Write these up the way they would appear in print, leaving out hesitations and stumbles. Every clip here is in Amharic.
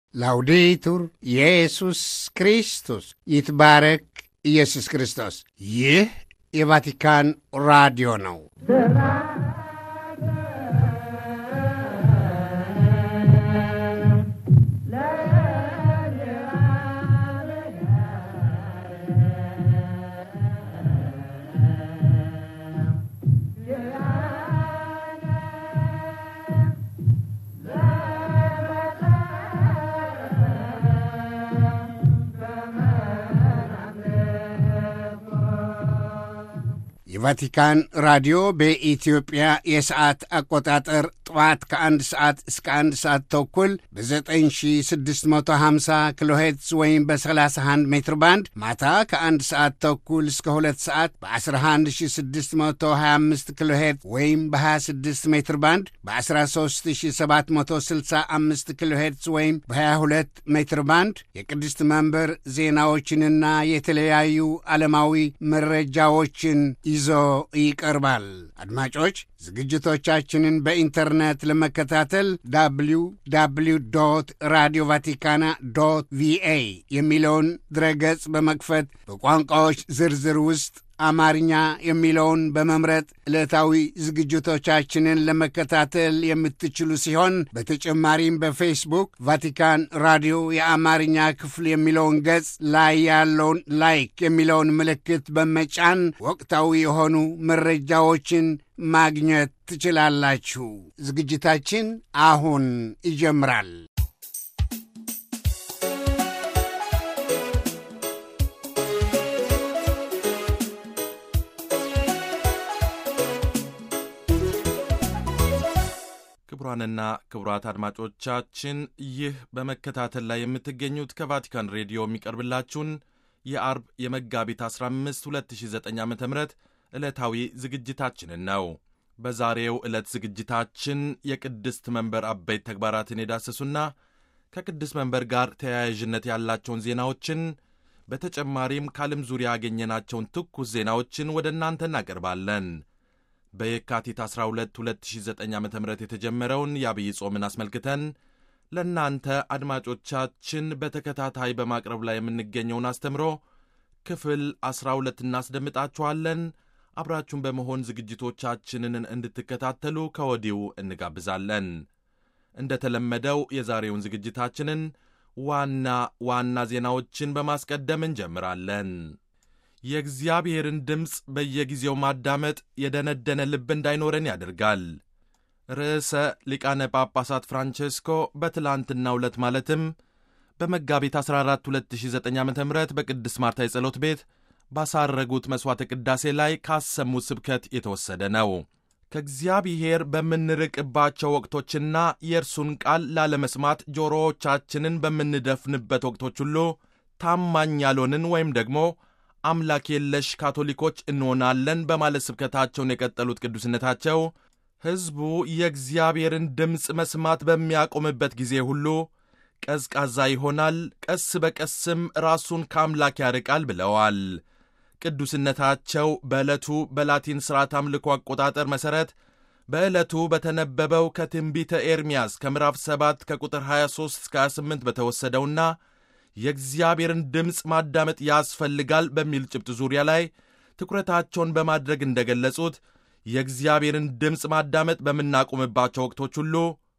ላውዴቱር ኢየሱስ ክርስቶስ ይትባረክ ኢየሱስ ክርስቶስ። ይህ የቫቲካን ራዲዮ ነው። የቫቲካን ራዲዮ በኢትዮጵያ የሰዓት አቆጣጠር ጠዋት ከ1 ሰዓት እስከ 1 ሰዓት ተኩል በ9650 ኪሎ ሄርትዝ ወይም በ31 ሜትር ባንድ፣ ማታ ከ1 ሰዓት ተኩል እስከ 2 ሰዓት በ11625 ኪሎ ሄርትዝ ወይም በ26 ሜትር ባንድ፣ በ13765 ኪሎ ሄርትዝ ወይም በ22 ሜትር ባንድ የቅድስት መንበር ዜናዎችንና የተለያዩ ዓለማዊ መረጃዎችን ይዞ ይቀርባል። አድማጮች ዝግጅቶቻችንን በኢንተርኔት ለመከታተል www.radiovaticana.va የሚለውን ድረገጽ በመክፈት በቋንቋዎች ዝርዝር ውስጥ አማርኛ የሚለውን በመምረጥ ዕለታዊ ዝግጅቶቻችንን ለመከታተል የምትችሉ ሲሆን በተጨማሪም በፌስቡክ ቫቲካን ራዲዮ የአማርኛ ክፍል የሚለውን ገጽ ላይ ያለውን ላይክ የሚለውን ምልክት በመጫን ወቅታዊ የሆኑ መረጃዎችን ማግኘት ትችላላችሁ። ዝግጅታችን አሁን ይጀምራል። ክቡራንና ክቡራት አድማጮቻችን ይህ በመከታተል ላይ የምትገኙት ከቫቲካን ሬዲዮ የሚቀርብላችሁን የአርብ የመጋቢት 15 2009 ዓ.ም ዕለታዊ ዝግጅታችንን ነው። በዛሬው ዕለት ዝግጅታችን የቅድስት መንበር አበይት ተግባራትን የዳሰሱና ከቅድስት መንበር ጋር ተያያዥነት ያላቸውን ዜናዎችን በተጨማሪም ከዓለም ዙሪያ ያገኘናቸውን ትኩስ ዜናዎችን ወደ እናንተ እናቀርባለን። በየካቲት 12 2009 ዓ.ም የተጀመረውን የአብይ ጾምን አስመልክተን ለእናንተ አድማጮቻችን በተከታታይ በማቅረብ ላይ የምንገኘውን አስተምሮ ክፍል 12 እናስደምጣችኋለን። አብራችሁን በመሆን ዝግጅቶቻችንን እንድትከታተሉ ከወዲሁ እንጋብዛለን። እንደተለመደው የዛሬውን ዝግጅታችንን ዋና ዋና ዜናዎችን በማስቀደም እንጀምራለን። የእግዚአብሔርን ድምፅ በየጊዜው ማዳመጥ የደነደነ ልብ እንዳይኖረን ያደርጋል። ርዕሰ ሊቃነ ጳጳሳት ፍራንቼስኮ በትላንትናው ዕለት ማለትም በመጋቢት 14 2009 ዓ.ም በቅድስት ማርታ የጸሎት ቤት ባሳረጉት መሥዋዕተ ቅዳሴ ላይ ካሰሙት ስብከት የተወሰደ ነው። ከእግዚአብሔር በምንርቅባቸው ወቅቶችና የእርሱን ቃል ላለመስማት ጆሮዎቻችንን በምንደፍንበት ወቅቶች ሁሉ ታማኝ ያልሆንን ወይም ደግሞ አምላክ የለሽ ካቶሊኮች እንሆናለን በማለት ስብከታቸውን የቀጠሉት ቅዱስነታቸው ሕዝቡ የእግዚአብሔርን ድምፅ መስማት በሚያቆምበት ጊዜ ሁሉ ቀዝቃዛ ይሆናል፣ ቀስ በቀስም ራሱን ከአምላክ ያርቃል ብለዋል። ቅዱስነታቸው በዕለቱ በላቲን ሥርዓት አምልኮ አቆጣጠር መሠረት በዕለቱ በተነበበው ከትንቢተ ኤርምያስ ከምዕራፍ 7 ከቁጥር 23 እስከ 28 በተወሰደውና የእግዚአብሔርን ድምፅ ማዳመጥ ያስፈልጋል በሚል ጭብጥ ዙሪያ ላይ ትኩረታቸውን በማድረግ እንደገለጹት የእግዚአብሔርን ድምፅ ማዳመጥ በምናቆምባቸው ወቅቶች ሁሉ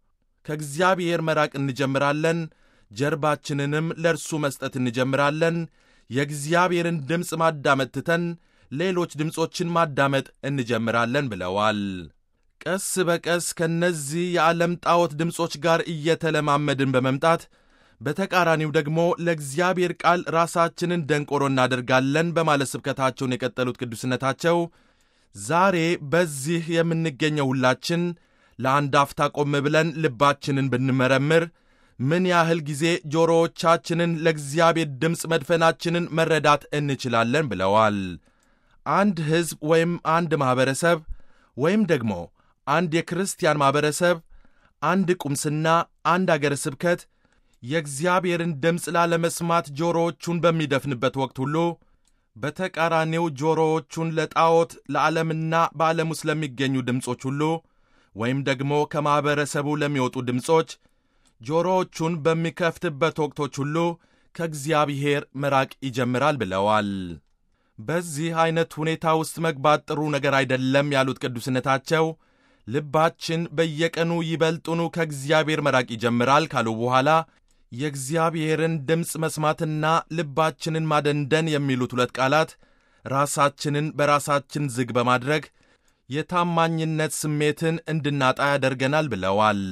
ከእግዚአብሔር መራቅ እንጀምራለን፣ ጀርባችንንም ለእርሱ መስጠት እንጀምራለን። የእግዚአብሔርን ድምፅ ማዳመጥ ትተን ሌሎች ድምፆችን ማዳመጥ እንጀምራለን ብለዋል። ቀስ በቀስ ከነዚህ የዓለም ጣዖት ድምፆች ጋር እየተለማመድን በመምጣት በተቃራኒው ደግሞ ለእግዚአብሔር ቃል ራሳችንን ደንቆሮ እናደርጋለን በማለት ስብከታቸውን የቀጠሉት ቅዱስነታቸው ዛሬ በዚህ የምንገኘው ሁላችን ለአንድ አፍታ ቆም ብለን ልባችንን ብንመረምር ምን ያህል ጊዜ ጆሮዎቻችንን ለእግዚአብሔር ድምፅ መድፈናችንን መረዳት እንችላለን ብለዋል። አንድ ሕዝብ ወይም አንድ ማኅበረሰብ ወይም ደግሞ አንድ የክርስቲያን ማኅበረሰብ፣ አንድ ቁምስና፣ አንድ አገረ ስብከት የእግዚአብሔርን ድምፅ ላለመስማት ጆሮዎቹን በሚደፍንበት ወቅት ሁሉ በተቃራኒው ጆሮዎቹን ለጣዖት ለዓለምና በዓለም ውስጥ ለሚገኙ ድምፆች ሁሉ ወይም ደግሞ ከማኅበረሰቡ ለሚወጡ ድምፆች ጆሮዎቹን በሚከፍትበት ወቅቶች ሁሉ ከእግዚአብሔር መራቅ ይጀምራል ብለዋል። በዚህ ዐይነት ሁኔታ ውስጥ መግባት ጥሩ ነገር አይደለም ያሉት ቅዱስነታቸው ልባችን በየቀኑ ይበልጡኑ ከእግዚአብሔር መራቅ ይጀምራል ካሉ በኋላ የእግዚአብሔርን ድምፅ መስማትና ልባችንን ማደንደን የሚሉት ሁለት ቃላት ራሳችንን በራሳችን ዝግ በማድረግ የታማኝነት ስሜትን እንድናጣ ያደርገናል ብለዋል።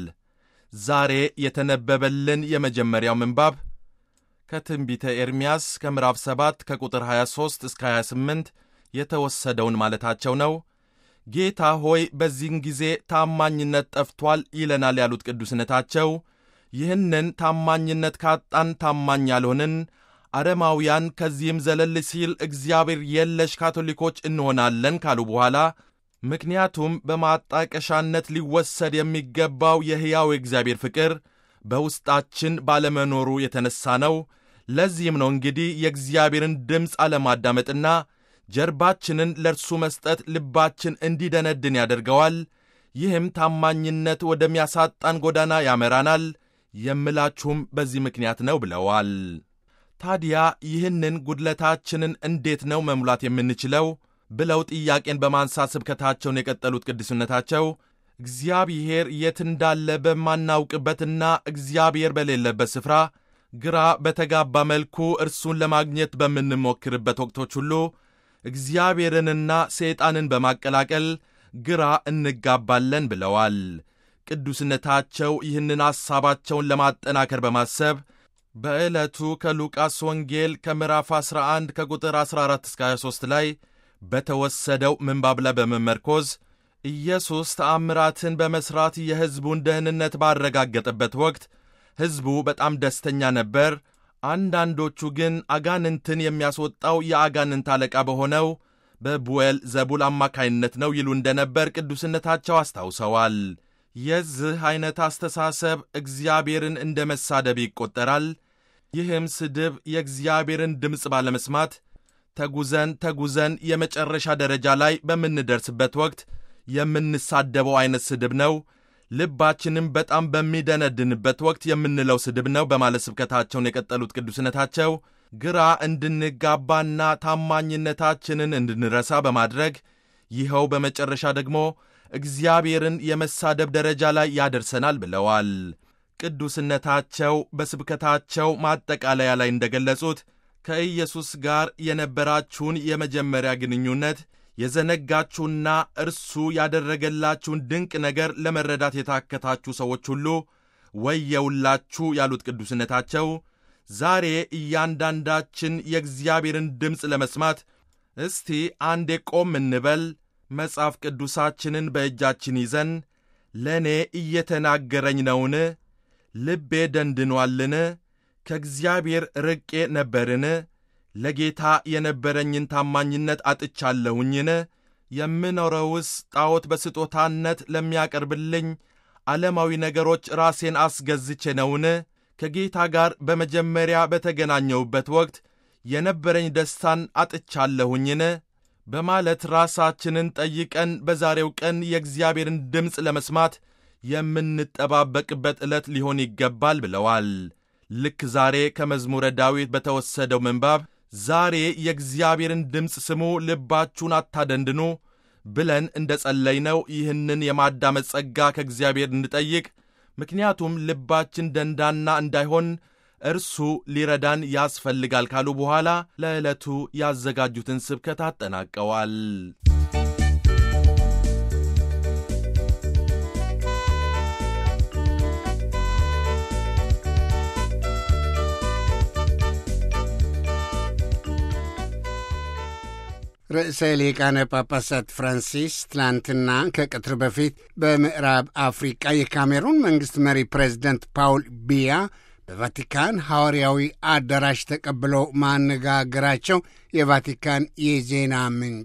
ዛሬ የተነበበልን የመጀመሪያው ምንባብ ከትንቢተ ኤርምያስ ከምዕራፍ 7 ከቁጥር 23 እስከ 28 የተወሰደውን ማለታቸው ነው። ጌታ ሆይ በዚህን ጊዜ ታማኝነት ጠፍቷል ይለናል ያሉት ቅዱስነታቸው ይህንን ታማኝነት ካጣን ታማኝ ያልሆንን አረማውያን ከዚህም ዘለል ሲል እግዚአብሔር የለሽ ካቶሊኮች እንሆናለን ካሉ በኋላ ምክንያቱም በማጣቀሻነት ሊወሰድ የሚገባው የሕያው እግዚአብሔር ፍቅር በውስጣችን ባለመኖሩ የተነሳ ነው። ለዚህም ነው እንግዲህ የእግዚአብሔርን ድምፅ አለማዳመጥና ጀርባችንን ለእርሱ መስጠት ልባችን እንዲደነድን ያደርገዋል። ይህም ታማኝነት ወደሚያሳጣን ጎዳና ያመራናል የምላችሁም በዚህ ምክንያት ነው ብለዋል። ታዲያ ይህንን ጉድለታችንን እንዴት ነው መሙላት የምንችለው ብለው ጥያቄን በማንሳት ስብከታቸውን የቀጠሉት ቅዱስነታቸው እግዚአብሔር የት እንዳለ በማናውቅበትና እግዚአብሔር በሌለበት ስፍራ ግራ በተጋባ መልኩ እርሱን ለማግኘት በምንሞክርበት ወቅቶች ሁሉ እግዚአብሔርንና ሰይጣንን በማቀላቀል ግራ እንጋባለን ብለዋል። ቅዱስነታቸው ይህንን ሐሳባቸውን ለማጠናከር በማሰብ በዕለቱ ከሉቃስ ወንጌል ከምዕራፍ 11 ከቁጥር 14 እስከ 23 ላይ በተወሰደው ምንባብ ላይ በመመርኮዝ ኢየሱስ ተአምራትን በመሥራት የሕዝቡን ደህንነት ባረጋገጠበት ወቅት ሕዝቡ በጣም ደስተኛ ነበር። አንዳንዶቹ ግን አጋንንትን የሚያስወጣው የአጋንንት አለቃ በሆነው በቡኤል ዘቡል አማካይነት ነው ይሉ እንደነበር ቅዱስነታቸው አስታውሰዋል። የዚህ ዐይነት አስተሳሰብ እግዚአብሔርን እንደ መሳደብ ይቈጠራል። ይህም ስድብ የእግዚአብሔርን ድምፅ ባለመስማት ተጉዘን የመጨረሻ ደረጃ ላይ በምንደርስበት ወቅት የምንሳደበው ዐይነት ስድብ ነው። ልባችንም በጣም በሚደነድንበት ወቅት የምንለው ስድብ ነው በማለት ስብከታቸውን የቀጠሉት ቅዱስነታቸው ግራ እንድንጋባና ታማኝነታችንን እንድንረሳ በማድረግ ይኸው በመጨረሻ ደግሞ እግዚአብሔርን የመሳደብ ደረጃ ላይ ያደርሰናል ብለዋል። ቅዱስነታቸው በስብከታቸው ማጠቃለያ ላይ እንደገለጹት ከኢየሱስ ጋር የነበራችሁን የመጀመሪያ ግንኙነት የዘነጋችሁና እርሱ ያደረገላችሁን ድንቅ ነገር ለመረዳት የታከታችሁ ሰዎች ሁሉ ወየውላችሁ ያሉት ቅዱስነታቸው ዛሬ እያንዳንዳችን የእግዚአብሔርን ድምፅ ለመስማት እስቲ አንዴ ቆም እንበል። መጽሐፍ ቅዱሳችንን በእጃችን ይዘን ለእኔ እየተናገረኝ ነውን? ልቤ ደንድኗልን? ከእግዚአብሔር ርቄ ነበርን? ለጌታ የነበረኝን ታማኝነት አጥቻለሁኝን? የምኖረውስ ጣዖት በስጦታነት ለሚያቀርብልኝ ዓለማዊ ነገሮች ራሴን አስገዝቼ ነውን? ከጌታ ጋር በመጀመሪያ በተገናኘሁበት ወቅት የነበረኝ ደስታን አጥቻለሁኝን? በማለት ራሳችንን ጠይቀን በዛሬው ቀን የእግዚአብሔርን ድምፅ ለመስማት የምንጠባበቅበት ዕለት ሊሆን ይገባል ብለዋል። ልክ ዛሬ ከመዝሙረ ዳዊት በተወሰደው ምንባብ ዛሬ የእግዚአብሔርን ድምፅ ስሙ፣ ልባችሁን አታደንድኑ ብለን እንደ ጸለይነው ይህንን የማዳመጥ ጸጋ ከእግዚአብሔር እንጠይቅ። ምክንያቱም ልባችን ደንዳና እንዳይሆን እርሱ ሊረዳን ያስፈልጋል ካሉ በኋላ ለዕለቱ ያዘጋጁትን ስብከት አጠናቀዋል። ርዕሰ ሊቃነ ጳጳሳት ፍራንሲስ ትላንትና ከቀትር በፊት በምዕራብ አፍሪቃ የካሜሩን መንግሥት መሪ ፕሬዝደንት ፓውል ቢያ በቫቲካን ሐዋርያዊ አዳራሽ ተቀብለው ማነጋገራቸው የቫቲካን የዜና ምንጭ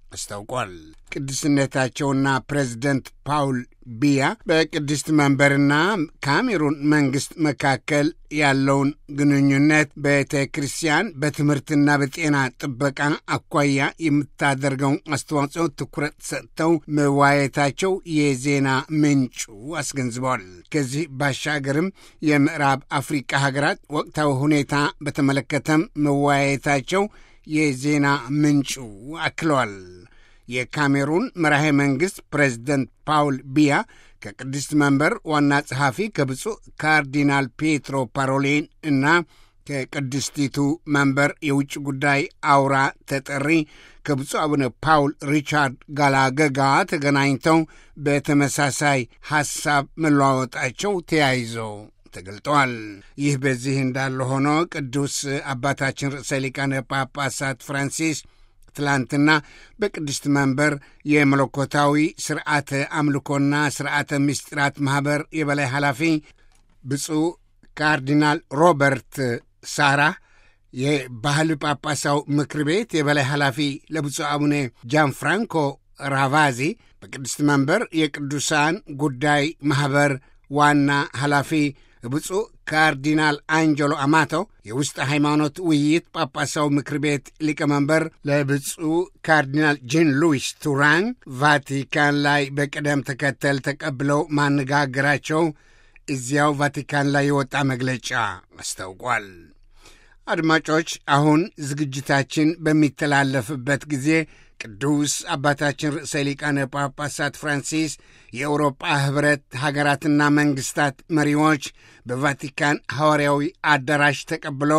አስታውቋል። ቅድስነታቸውና ፕሬዝደንት ፓውል ቢያ በቅድስት መንበርና ካሜሩን መንግሥት መካከል ያለውን ግንኙነት ቤተ ክርስቲያን በትምህርትና በጤና ጥበቃ አኳያ የምታደርገው አስተዋጽኦ ትኩረት ሰጥተው መዋየታቸው የዜና ምንጩ አስገንዝበዋል። ከዚህ ባሻገርም የምዕራብ አፍሪካ ሀገራት ወቅታዊ ሁኔታ በተመለከተም መዋየታቸው የዜና ምንጩ አክለዋል። የካሜሩን መራሄ መንግሥት ፕሬዝደንት ፓውል ቢያ ከቅድስት መንበር ዋና ጸሐፊ ከብፁዕ ካርዲናል ፔትሮ ፓሮሊን እና ከቅድስቲቱ መንበር የውጭ ጉዳይ አውራ ተጠሪ ከብፁዕ አቡነ ፓውል ሪቻርድ ጋላገጋ ተገናኝተው በተመሳሳይ ሐሳብ መለዋወጣቸው ተያይዞ ተገልጠዋል። ይህ በዚህ እንዳለ ሆኖ ቅዱስ አባታችን ርዕሰ ሊቃነ ጳጳሳት ፍራንሲስ ትላንትና በቅድስት መንበር የመለኮታዊ ሥርዓተ አምልኮና ሥርዓተ ምስጢራት ማኅበር የበላይ ኃላፊ ብፁዕ ካርዲናል ሮበርት ሳራ፣ የባህል ጳጳሳው ምክር ቤት የበላይ ኃላፊ ለብፁዕ አቡነ ጃንፍራንኮ ራቫዚ፣ በቅድስት መንበር የቅዱሳን ጉዳይ ማኅበር ዋና ኃላፊ ብፁዕ ካርዲናል አንጀሎ አማቶ፣ የውስጥ ሃይማኖት ውይይት ጳጳሳው ምክር ቤት ሊቀመንበር ለብፁዕ ካርዲናል ጂን ሉዊስ ቱራን ቫቲካን ላይ በቅደም ተከተል ተቀብለው ማነጋገራቸው እዚያው ቫቲካን ላይ የወጣ መግለጫ አስታውቋል። አድማጮች፣ አሁን ዝግጅታችን በሚተላለፍበት ጊዜ ቅዱስ አባታችን ርዕሰ ሊቃነ ጳጳሳት ፍራንሲስ የአውሮጳ ኅብረት ሀገራትና መንግሥታት መሪዎች በቫቲካን ሐዋርያዊ አዳራሽ ተቀብለው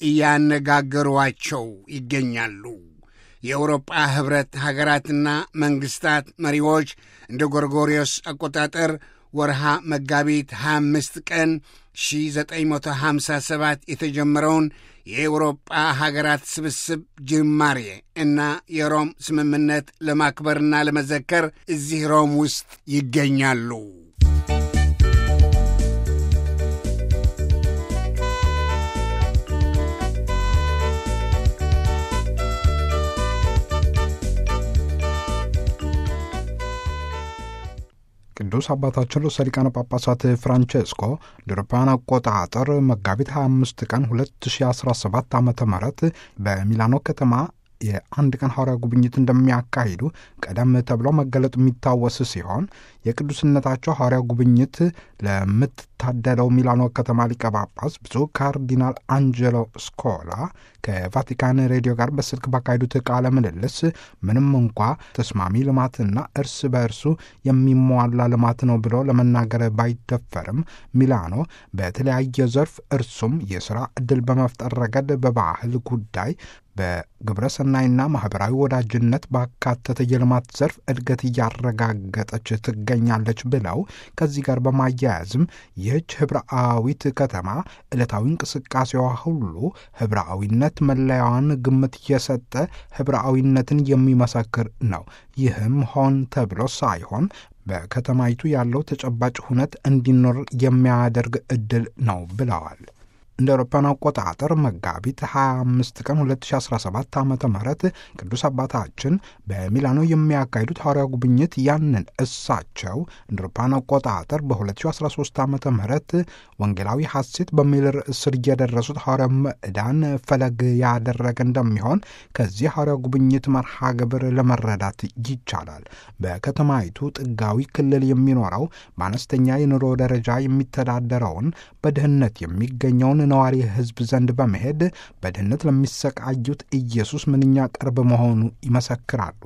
እያነጋገሯቸው ይገኛሉ። የአውሮጳ ኅብረት ሀገራትና መንግሥታት መሪዎች እንደ ጎርጎሪዮስ አቆጣጠር ወርሃ መጋቢት 25 ቀን 1957 የተጀመረውን የአውሮጳ ሀገራት ስብስብ ጅማሬ እና የሮም ስምምነት ለማክበርና ለመዘከር እዚህ ሮም ውስጥ ይገኛሉ። ቅዱስ አባታችን ርዕሰ ሊቃነ ጳጳሳት ፍራንቼስኮ ለአውሮፓውያን አቆጣጠር መጋቢት 25 ቀን 2017 ዓ.ም በሚላኖ ከተማ የአንድ ቀን ሐዋርያ ጉብኝት እንደሚያካሂዱ ቀደም ተብሎ መገለጡ የሚታወስ ሲሆን የቅዱስነታቸው ሐዋርያ ጉብኝት ለምትታደለው ሚላኖ ከተማ ሊቀ ጳጳስ ብፁዕ ካርዲናል አንጀሎ ስኮላ ከቫቲካን ሬዲዮ ጋር በስልክ ባካሄዱት ቃለ ምልልስ ምንም እንኳ ተስማሚ ልማትና እርስ በእርሱ የሚሟላ ልማት ነው ብሎ ለመናገር ባይደፈርም ሚላኖ በተለያየ ዘርፍ እርሱም የሥራ ዕድል በመፍጠር ረገድ በባህል ጉዳይ በግብረ ሰናይና ማኅበራዊ ወዳጅነት ባካተተ የልማት ዘርፍ እድገት እያረጋገጠች ትገኛለች ብለው ከዚህ ጋር በማያያዝም ይህች ኅብረአዊት ከተማ ዕለታዊ እንቅስቃሴዋ ሁሉ ኅብረአዊነት መለያዋን ግምት የሰጠ ኅብረአዊነትን የሚመሰክር ነው። ይህም ሆን ተብሎ ሳይሆን በከተማይቱ ያለው ተጨባጭ ሁነት እንዲኖር የሚያደርግ ዕድል ነው ብለዋል። እንደ አውሮፓውያን አቆጣጠር መጋቢት 25 ቀን 2017 ዓ.ም ቅዱስ አባታችን በሚላኖ የሚያካሂዱት ሐዋርያ ጉብኝት ያንን እሳቸው እንደ አውሮፓውያን አቆጣጠር በ2013 ዓ.ም ወንጌላዊ ሐሴት በሚል ርዕስ ስር የደረሱት ሐዋርያ ምዕዳን ፈለግ ያደረገ እንደሚሆን ከዚህ ሐዋርያ ጉብኝት መርሃ ግብር ለመረዳት ይቻላል። በከተማይቱ ጥጋዊ ክልል የሚኖረው በአነስተኛ የኑሮ ደረጃ የሚተዳደረውን በድህነት የሚገኘውን ነዋሪ ሕዝብ ዘንድ በመሄድ በድህነት ለሚሰቃዩት ኢየሱስ ምንኛ ቅርብ መሆኑ ይመሰክራሉ።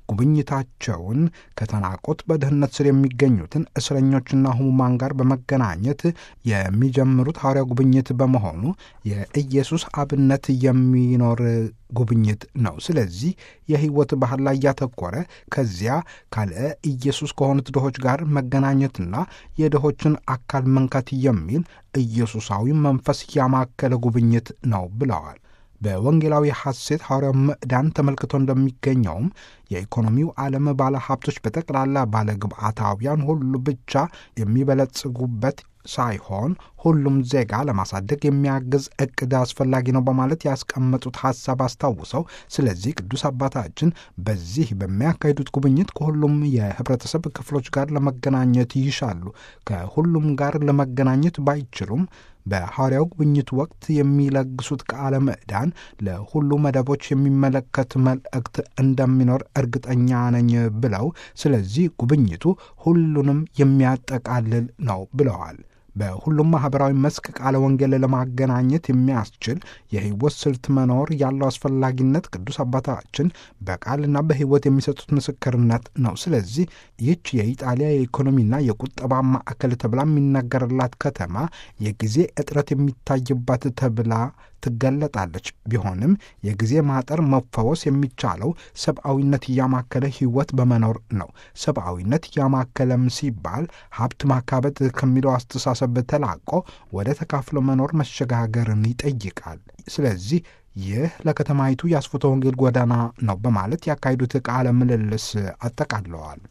ጉብኝታቸውን ከተናቁት በድህነት ስር የሚገኙትን እስረኞችና ሕሙማን ጋር በመገናኘት የሚጀምሩት ሐዋርያ ጉብኝት በመሆኑ የኢየሱስ አብነት የሚኖር ጉብኝት ነው። ስለዚህ የሕይወት ባህል ላይ ያተኮረ ከዚያ ካልዕ ኢየሱስ ከሆኑት ድሆች ጋር መገናኘትና የድሆችን አካል መንካት የሚል ኢየሱሳዊ መንፈስ ያማከለ ጉብኝት ነው ብለዋል። በወንጌላዊ ሐሴት ሐዋርያው ምዕዳን ተመልክቶ እንደሚገኘውም የኢኮኖሚው ዓለም ባለ ሀብቶች በጠቅላላ ባለ ግብዓታውያን ሁሉ ብቻ የሚበለጽጉበት ሳይሆን ሁሉም ዜጋ ለማሳደግ የሚያግዝ እቅድ አስፈላጊ ነው በማለት ያስቀመጡት ሐሳብ አስታውሰው፣ ስለዚህ ቅዱስ አባታችን በዚህ በሚያካሂዱት ጉብኝት ከሁሉም የህብረተሰብ ክፍሎች ጋር ለመገናኘት ይሻሉ። ከሁሉም ጋር ለመገናኘት ባይችሉም በሐዋርያው ጉብኝት ወቅት የሚለግሱት ቃለ ምዕዳን ለሁሉ መደቦች የሚመለከት መልእክት እንደሚኖር እርግጠኛ ነኝ ብለው፣ ስለዚህ ጉብኝቱ ሁሉንም የሚያጠቃልል ነው ብለዋል። በሁሉም ማኅበራዊ መስክ ቃለ ወንጌል ለማገናኘት የሚያስችል የሕይወት ስልት መኖር ያለው አስፈላጊነት ቅዱስ አባታችን በቃልና በሕይወት የሚሰጡት ምስክርነት ነው። ስለዚህ ይህች የኢጣሊያ የኢኮኖሚና የቁጠባ ማዕከል ተብላ የሚነገርላት ከተማ የጊዜ እጥረት የሚታይባት ተብላ ትገለጣለች። ቢሆንም የጊዜ ማጠር መፈወስ የሚቻለው ሰብአዊነት ያማከለ ሕይወት በመኖር ነው። ሰብአዊነት ያማከለም ሲባል ሀብት ማካበት ከሚለው አስተሳሰብ ተላቆ ወደ ተካፍሎ መኖር መሸጋገርን ይጠይቃል። ስለዚህ ይህ ለከተማይቱ የአስፎተ ወንጌል ጎዳና ነው በማለት ያካሄዱት ቃለ ምልልስ አጠቃለዋል።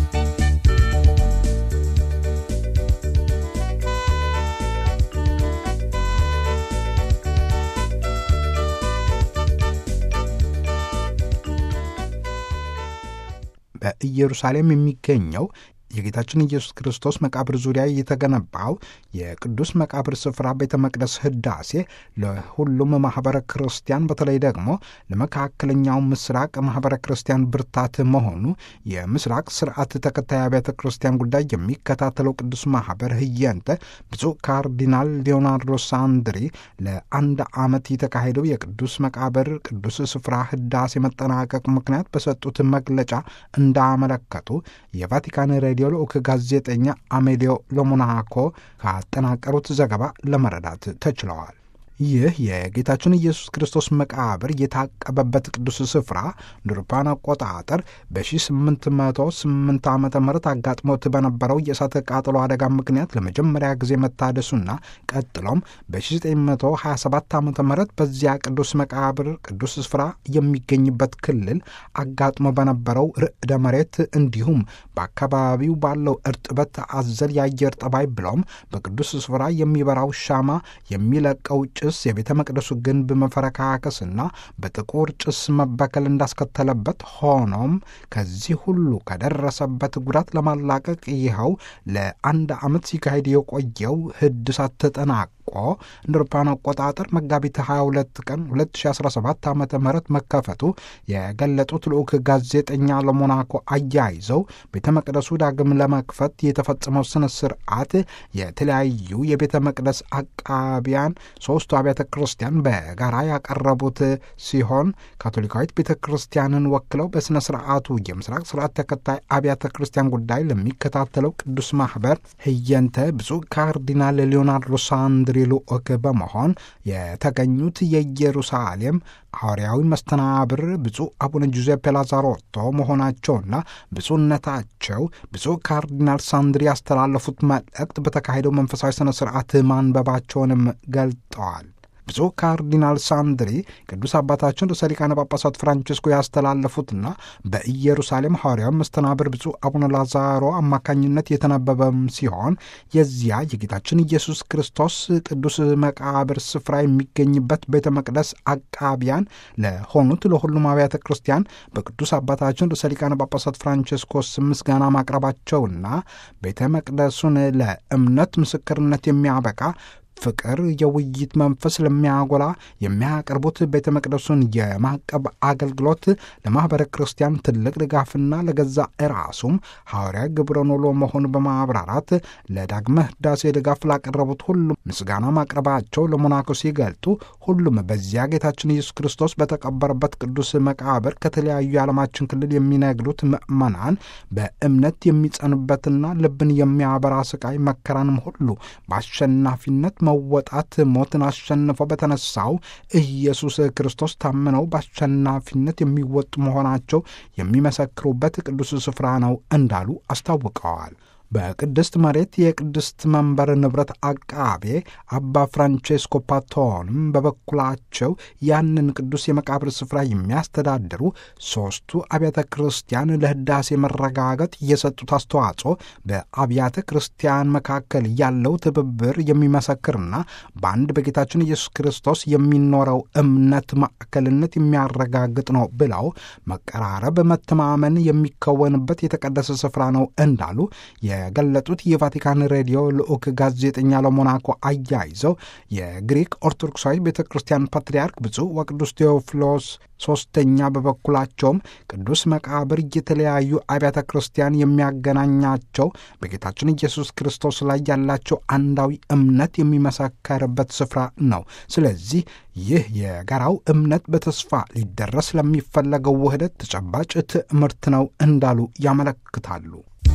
በኢየሩሳሌም የሚገኘው የጌታችን ኢየሱስ ክርስቶስ መቃብር ዙሪያ የተገነባው የቅዱስ መቃብር ስፍራ ቤተ መቅደስ ህዳሴ ለሁሉም ማኅበረ ክርስቲያን በተለይ ደግሞ ለመካከለኛው ምስራቅ ማኅበረ ክርስቲያን ብርታት መሆኑ የምስራቅ ስርዓት ተከታይ አብያተ ክርስቲያን ጉዳይ የሚከታተለው ቅዱስ ማኅበር ህየንተ ብፁዕ ካርዲናል ሊዮናርዶ ሳንድሪ ለአንድ ዓመት የተካሄደው የቅዱስ መቃብር ቅዱስ ስፍራ ህዳሴ መጠናቀቅ ምክንያት በሰጡት መግለጫ እንዳመለከቱ የቫቲካን ሬዲዮ ልዑክ ጋዜጠኛ አሜሊዮ ሎሞናኮ ካጠናቀሩት ዘገባ ለመረዳት ተችለዋል። ይህ የጌታችን ኢየሱስ ክርስቶስ መቃብር የታቀበበት ቅዱስ ስፍራ አውሮፓውያን አቆጣጠር በ1808 ዓመተ ምህረት አጋጥሞት በነበረው የእሳት ቃጠሎ አደጋ ምክንያት ለመጀመሪያ ጊዜ መታደሱና ቀጥሎም በ1927 ዓመተ ምህረት በዚያ ቅዱስ መቃብር ቅዱስ ስፍራ የሚገኝበት ክልል አጋጥሞ በነበረው ርዕደ መሬት እንዲሁም በአካባቢው ባለው እርጥበት አዘል የአየር ጠባይ ብሎም በቅዱስ ስፍራ የሚበራው ሻማ የሚለቀው ጭስ የቤተ መቅደሱ ግንብ መፈረካከስና በጥቁር ጭስ መበከል እንዳስከተለበት፣ ሆኖም ከዚህ ሁሉ ከደረሰበት ጉዳት ለማላቀቅ ይኸው ለአንድ ዓመት ሲካሄድ የቆየው ህድሳት ተጠናቆ እንደ አውሮፓውያን አቆጣጠር መጋቢት 22 ቀን 2017 ዓ.ም መከፈቱ የገለጡት ልዑክ ጋዜጠኛ ለሞናኮ አያይዘው ቤተ መቅደሱ ዳግም ለመክፈት የተፈጸመው ስነ ስርዓት የተለያዩ የቤተ መቅደስ አቃቢያን ሶስቱ አብያተ ክርስቲያን በጋራ ያቀረቡት ሲሆን ካቶሊካዊት ቤተ ክርስቲያንን ወክለው በስነ ስርዓቱ የምስራቅ ስርዓት ተከታይ አብያተ ክርስቲያን ጉዳይ ለሚከታተለው ቅዱስ ማኅበር ህየንተ ብፁዕ ካርዲናል ሊዮናርዶ ሳንድሪ ልዑክ በመሆን የተገኙት የኢየሩሳሌም ሐዋርያዊ መስተናብር ብፁዕ አቡነ ጁዜፔ ላዛሮቶ መሆናቸውና ብፁዕነታቸው ብፁዕ ካርዲናል ሳንድሪ ያስተላለፉት መልእክት በተካሄደው መንፈሳዊ ሥነ ሥርዓት ማንበባቸውንም ገልጠዋል። ብፁዕ ካርዲናል ሳንድሪ ቅዱስ አባታችን ርዕሰ ሊቃነ ጳጳሳት ፍራንቺስኮ ያስተላለፉትና በኢየሩሳሌም ሐዋርያዊ መስተናብር ብፁዕ አቡነ ላዛሮ አማካኝነት የተነበበም ሲሆን የዚያ የጌታችን ኢየሱስ ክርስቶስ ቅዱስ መቃብር ስፍራ የሚገኝበት ቤተ መቅደስ አቃቢያን ለሆኑት ለሁሉም አብያተ ክርስቲያን በቅዱስ አባታችን ርዕሰ ሊቃነ ጳጳሳት ፍራንቺስኮስ ምስጋና ማቅረባቸውና ቤተ መቅደሱን ለእምነት ምስክርነት የሚያበቃ ፍቅር የውይይት መንፈስ ለሚያጎላ የሚያቀርቡት ቤተ መቅደሱን የማቀብ አገልግሎት ለማኅበረ ክርስቲያን ትልቅ ድጋፍና ለገዛ ራሱም ሐዋርያ ግብረ ኖሎ መሆኑ በማብራራት ለዳግመ ህዳሴ ድጋፍ ላቀረቡት ሁሉም ምስጋና ማቅረባቸው ለሞናኮ ሲገልጡ፣ ሁሉም በዚያ ጌታችን ኢየሱስ ክርስቶስ በተቀበረበት ቅዱስ መቃብር ከተለያዩ የዓለማችን ክልል የሚነግዱት ምእመናን በእምነት የሚጸኑበትና ልብን የሚያበራ ስቃይ መከራንም ሁሉ በአሸናፊነት መወጣት ሞትን አሸንፈው በተነሳው ኢየሱስ ክርስቶስ ታምነው በአሸናፊነት የሚወጡ መሆናቸው የሚመሰክሩበት ቅዱስ ስፍራ ነው እንዳሉ አስታውቀዋል። በቅድስት መሬት የቅድስት መንበር ንብረት አቃቤ አባ ፍራንቼስኮ ፓቶንም በበኩላቸው ያንን ቅዱስ የመቃብር ስፍራ የሚያስተዳድሩ ሦስቱ አብያተ ክርስቲያን ለሕዳሴ መረጋገጥ የሰጡት አስተዋጽኦ በአብያተ ክርስቲያን መካከል ያለው ትብብር የሚመሰክርና በአንድ በጌታችን ኢየሱስ ክርስቶስ የሚኖረው እምነት ማዕከልነት የሚያረጋግጥ ነው ብለው መቀራረብ፣ መተማመን የሚከወንበት የተቀደሰ ስፍራ ነው እንዳሉ የገለጡት የቫቲካን ሬዲዮ ልዑክ ጋዜጠኛ ለሞናኮ አያይዘው የግሪክ ኦርቶዶክሳዊ ቤተ ክርስቲያን ፓትርያርክ ብፁዕ ወቅዱስ ቴዎፍሎስ ሦስተኛ በበኩላቸውም ቅዱስ መቃብር የተለያዩ አብያተ ክርስቲያን የሚያገናኛቸው በጌታችን ኢየሱስ ክርስቶስ ላይ ያላቸው አንዳዊ እምነት የሚመሰከርበት ስፍራ ነው። ስለዚህ ይህ የጋራው እምነት በተስፋ ሊደረስ ለሚፈለገው ውህደት ተጨባጭ ትምህርት ነው እንዳሉ ያመለክታሉ።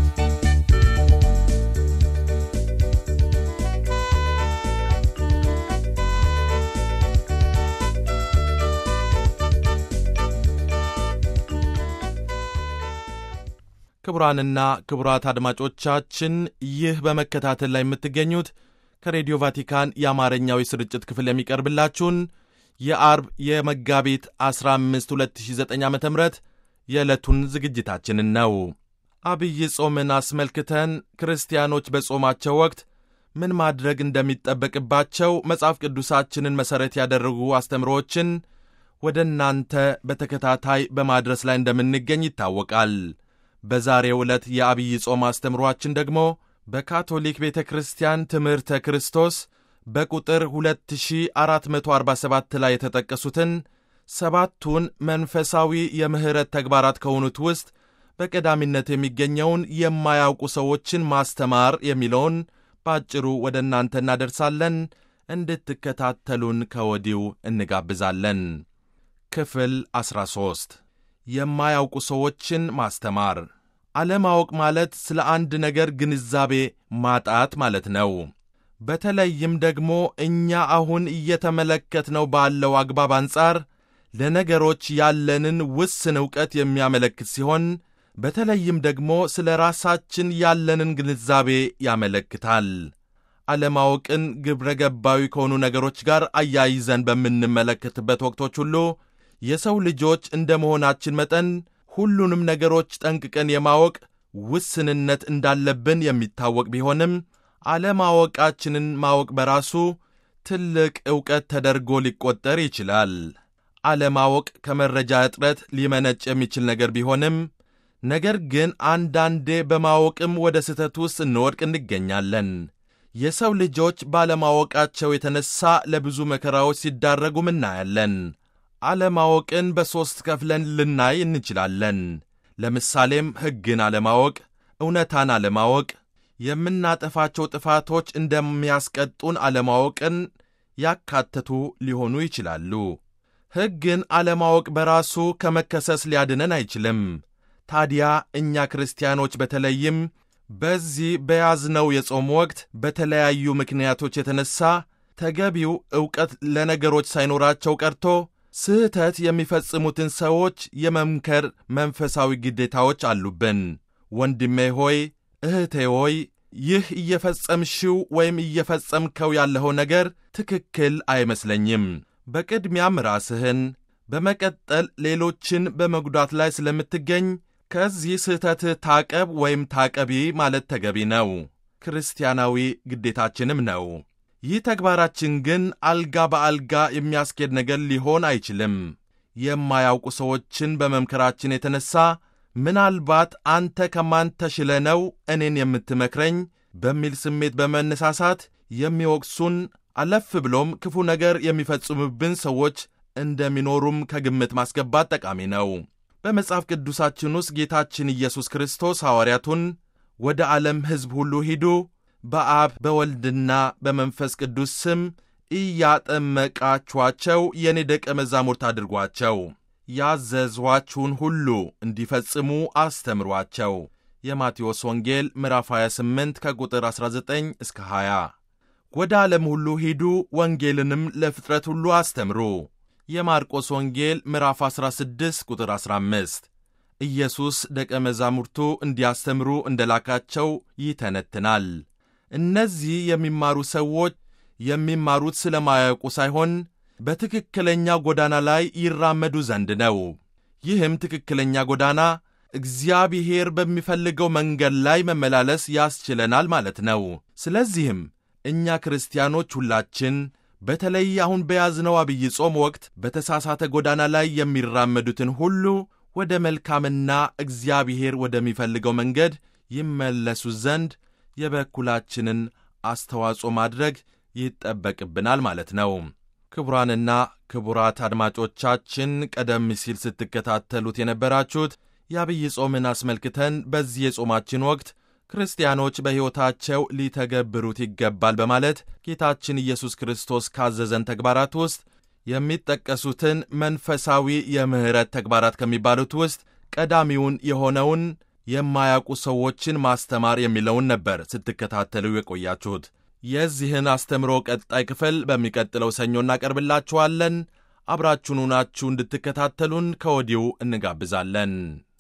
ክቡራንና ክቡራት አድማጮቻችን ይህ በመከታተል ላይ የምትገኙት ከሬዲዮ ቫቲካን የአማርኛው ስርጭት ክፍል የሚቀርብላችሁን የአርብ የመጋቢት 15 2009 ዓ.ም የዕለቱን ዝግጅታችንን ነው። አብይ ጾምን አስመልክተን ክርስቲያኖች በጾማቸው ወቅት ምን ማድረግ እንደሚጠበቅባቸው መጽሐፍ ቅዱሳችንን መሠረት ያደረጉ አስተምሮዎችን ወደ እናንተ በተከታታይ በማድረስ ላይ እንደምንገኝ ይታወቃል። በዛሬው ዕለት የአብይ ጾም አስተምሮአችን ደግሞ በካቶሊክ ቤተ ክርስቲያን ትምህርተ ክርስቶስ በቁጥር 2447 ላይ የተጠቀሱትን ሰባቱን መንፈሳዊ የምህረት ተግባራት ከሆኑት ውስጥ በቀዳሚነት የሚገኘውን የማያውቁ ሰዎችን ማስተማር የሚለውን ባጭሩ ወደ እናንተ እናደርሳለን። እንድትከታተሉን ከወዲሁ እንጋብዛለን። ክፍል 13 የማያውቁ ሰዎችን ማስተማር። አለማወቅ ማለት ስለ አንድ ነገር ግንዛቤ ማጣት ማለት ነው። በተለይም ደግሞ እኛ አሁን እየተመለከትነው ባለው አግባብ አንጻር ለነገሮች ያለንን ውስን ዕውቀት የሚያመለክት ሲሆን በተለይም ደግሞ ስለ ራሳችን ያለንን ግንዛቤ ያመለክታል። አለማወቅን ግብረ ገባዊ ከሆኑ ነገሮች ጋር አያይዘን በምንመለከትበት ወቅቶች ሁሉ የሰው ልጆች እንደ መሆናችን መጠን ሁሉንም ነገሮች ጠንቅቀን የማወቅ ውስንነት እንዳለብን የሚታወቅ ቢሆንም አለማወቃችንን ማወቅ በራሱ ትልቅ ዕውቀት ተደርጎ ሊቆጠር ይችላል። አለማወቅ ከመረጃ እጥረት ሊመነጭ የሚችል ነገር ቢሆንም ነገር ግን አንዳንዴ በማወቅም ወደ ስህተት ውስጥ እንወድቅ እንገኛለን። የሰው ልጆች ባለማወቃቸው የተነሳ ለብዙ መከራዎች ሲዳረጉም እናያለን። አለማወቅን በሦስት ከፍለን ልናይ እንችላለን። ለምሳሌም ሕግን አለማወቅ፣ እውነታን አለማወቅ፣ የምናጠፋቸው ጥፋቶች እንደሚያስቀጡን አለማወቅን ያካተቱ ሊሆኑ ይችላሉ። ሕግን አለማወቅ በራሱ ከመከሰስ ሊያድነን አይችልም። ታዲያ እኛ ክርስቲያኖች በተለይም በዚህ በያዝነው የጾም ወቅት በተለያዩ ምክንያቶች የተነሳ ተገቢው ዕውቀት ለነገሮች ሳይኖራቸው ቀርቶ ስህተት የሚፈጽሙትን ሰዎች የመምከር መንፈሳዊ ግዴታዎች አሉብን። ወንድሜ ሆይ፣ እህቴ ሆይ፣ ይህ እየፈጸምሽው ወይም እየፈጸምከው ያለኸው ነገር ትክክል አይመስለኝም። በቅድሚያም ራስህን በመቀጠል ሌሎችን በመጉዳት ላይ ስለምትገኝ ከዚህ ስህተትህ ታቀብ ወይም ታቀቢ ማለት ተገቢ ነው። ክርስቲያናዊ ግዴታችንም ነው። ይህ ተግባራችን ግን አልጋ በአልጋ የሚያስኬድ ነገር ሊሆን አይችልም። የማያውቁ ሰዎችን በመምከራችን የተነሳ ምናልባት አንተ ከማን ተሽለ ነው እኔን የምትመክረኝ በሚል ስሜት በመነሳሳት የሚወቅሱን አለፍ ብሎም ክፉ ነገር የሚፈጽሙብን ሰዎች እንደሚኖሩም ከግምት ማስገባት ጠቃሚ ነው። በመጽሐፍ ቅዱሳችን ውስጥ ጌታችን ኢየሱስ ክርስቶስ ሐዋርያቱን ወደ ዓለም ሕዝብ ሁሉ ሂዱ፣ በአብ በወልድና በመንፈስ ቅዱስ ስም እያጠመቃችኋቸው የእኔ ደቀ መዛሙርት አድርጓቸው፣ ያዘዝኋችሁን ሁሉ እንዲፈጽሙ አስተምሯቸው። የማቴዎስ ወንጌል ምዕራፍ 28 ከቁጥር 19 እስከ 20። ወደ ዓለም ሁሉ ሂዱ፣ ወንጌልንም ለፍጥረት ሁሉ አስተምሩ። የማርቆስ ወንጌል ምዕራፍ 16 ቁጥር 15። ኢየሱስ ደቀ መዛሙርቱ እንዲያስተምሩ እንደላካቸው ይተነትናል። እነዚህ የሚማሩ ሰዎች የሚማሩት ስለማያውቁ ሳይሆን በትክክለኛ ጎዳና ላይ ይራመዱ ዘንድ ነው። ይህም ትክክለኛ ጎዳና እግዚአብሔር በሚፈልገው መንገድ ላይ መመላለስ ያስችለናል ማለት ነው። ስለዚህም እኛ ክርስቲያኖች ሁላችን በተለይ አሁን በያዝነው አብይ ጾም ወቅት በተሳሳተ ጎዳና ላይ የሚራመዱትን ሁሉ ወደ መልካምና እግዚአብሔር ወደሚፈልገው መንገድ ይመለሱ ዘንድ የበኩላችንን አስተዋጽኦ ማድረግ ይጠበቅብናል ማለት ነው። ክቡራንና ክቡራት አድማጮቻችን ቀደም ሲል ስትከታተሉት የነበራችሁት የአብይ ጾምን አስመልክተን በዚህ የጾማችን ወቅት ክርስቲያኖች በሕይወታቸው ሊተገብሩት ይገባል በማለት ጌታችን ኢየሱስ ክርስቶስ ካዘዘን ተግባራት ውስጥ የሚጠቀሱትን መንፈሳዊ የምህረት ተግባራት ከሚባሉት ውስጥ ቀዳሚውን የሆነውን የማያውቁ ሰዎችን ማስተማር የሚለውን ነበር ስትከታተሉ የቆያችሁት። የዚህን አስተምሮ ቀጣይ ክፍል በሚቀጥለው ሰኞ እናቀርብላችኋለን። አብራችሁን ሆናችሁ እንድትከታተሉን ከወዲሁ እንጋብዛለን።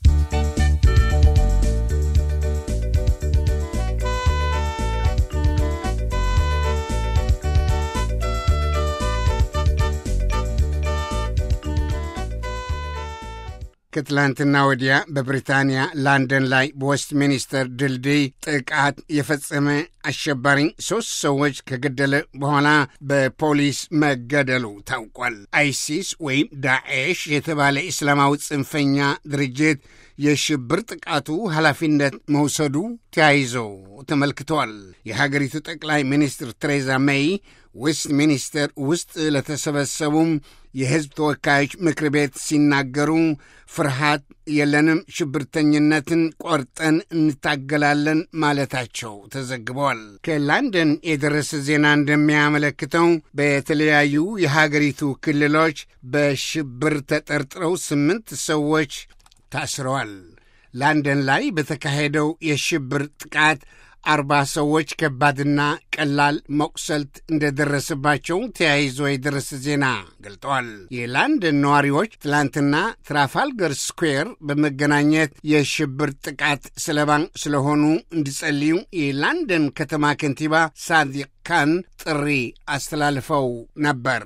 ከትላንትና ወዲያ በብሪታንያ ላንደን ላይ በዌስትሚኒስተር ድልድይ ጥቃት የፈጸመ አሸባሪ 3 ሰዎች ከገደለ በኋላ በፖሊስ መገደሉ ታውቋል። አይሲስ ወይም ዳኤሽ የተባለ እስላማዊ ጽንፈኛ ድርጅት የሽብር ጥቃቱ ኃላፊነት መውሰዱ ተያይዞ ተመልክቷል። የሀገሪቱ ጠቅላይ ሚኒስትር ቴሬዛ ሜይ ዌስትሚኒስተር ውስጥ ለተሰበሰቡም የሕዝብ ተወካዮች ምክር ቤት ሲናገሩ ፍርሃት የለንም፣ ሽብርተኝነትን ቆርጠን እንታገላለን ማለታቸው ተዘግበዋል። ከላንደን የደረሰ ዜና እንደሚያመለክተው በተለያዩ የሀገሪቱ ክልሎች በሽብር ተጠርጥረው 8 ሰዎች ታስረዋል። ላንደን ላይ በተካሄደው የሽብር ጥቃት 40 ሰዎች ከባድና ቀላል መቁሰልት እንደደረሰባቸው ተያይዞ የደረሰ ዜና ገልጠዋል። የላንደን ነዋሪዎች ትላንትና ትራፋልገር ስኩዌር በመገናኘት የሽብር ጥቃት ሰለባ ስለሆኑ እንዲጸልዩ የላንደን ከተማ ከንቲባ ሳዲቅ ካን ጥሪ አስተላልፈው ነበር።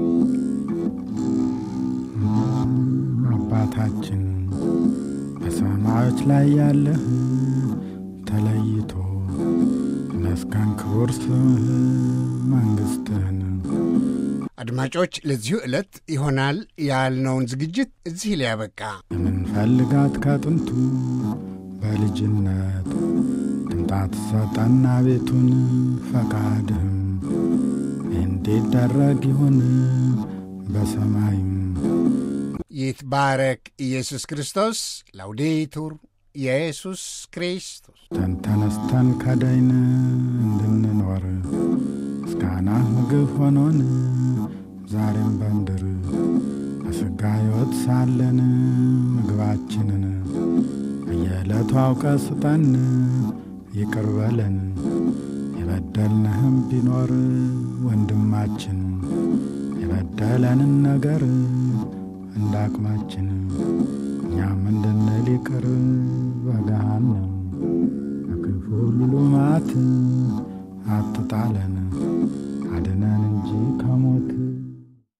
አባታችን በሰማዮች ላይ ያለህ ተለይቶ መስጋን ክቡር ስምህ መንግሥትህን። አድማጮች፣ ለዚሁ ዕለት ይሆናል ያልነውን ዝግጅት እዚህ ላይ ያበቃ። የምንፈልጋት ከጥንቱ በልጅነት ድምጣት ሰጠና ቤቱን ፈቃድህም እንዲደረግ ይሁን በሰማይም። ይትባረክ ኢየሱስ ክርስቶስ። ላውዴቱር ኢየሱስ ክርስቶስ። ተነስተን ከዳይን እንድንኖር ምስጋናህ ምግብ ሆኖን ዛሬም በምድር በሥጋ ሕይወት ሳለን ምግባችንን በየዕለቱ አውቀ ስጠን፣ ይቅር በለን የበደልንህም ቢኖር ወንድማችን የበደለንን ነገር እንዳቅማችን እኛም እንድንል ይቅር በገሃነም ከክፉ ሁሉ መዓት አትጣለን፣ አድነን እንጂ ከሞት